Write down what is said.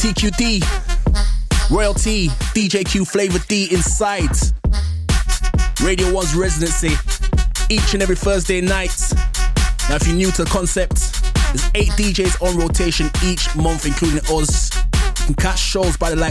TQD, Royalty, DJ Q Flavor D inside Radio 1's residency each and every Thursday night. Now if you're new to the concept, there's 8 DJs on rotation each month, including us. You can catch shows by the likes